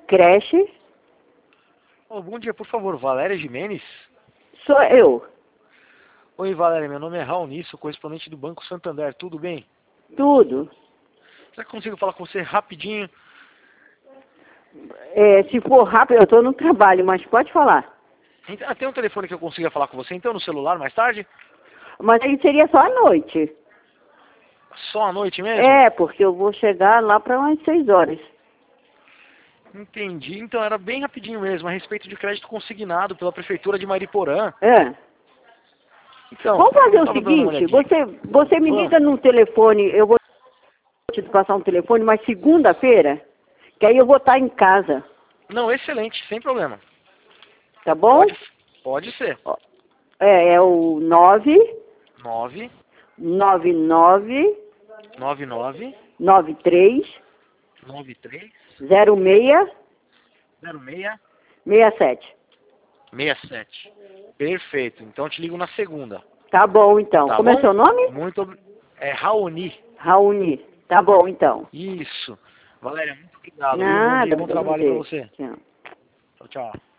Creche, Oh, bom dia, por favor, Valéria Jimenez? sou eu. Oi, Valéria, meu nome é Raoni, sou correspondente do Banco Santander, tudo bem? Tudo. Será que eu consigo falar com você rapidinho? Se for rápido, eu estou no trabalho, mas pode falar. Tem um telefone que eu consiga falar com você, então, no celular, mais tarde? Mas aí seria só à noite. Só à noite mesmo? Porque eu vou chegar lá para umas 6 horas. Entendi, então era bem rapidinho mesmo, a respeito de crédito consignado pela Prefeitura de Mariporã. Vamos fazer eu o tava dando uma seguinte, olhadinha. você me liga no telefone, eu vou te passar um telefone, mas segunda-feira, que aí eu vou estar em casa, Não, excelente, sem problema. tá bom? Pode ser. É o 9 999 99 93 93 06 06 67. 67. Perfeito. Então eu te ligo na segunda. Tá bom, então. Tá Como é bom? seu nome? É Raoni. Raoni. Tá bom, então. Isso. Valéria, muito obrigado, viu? Bom dia, Nada, bom pra trabalho pra você. você. Tchau. Tchau, tchau.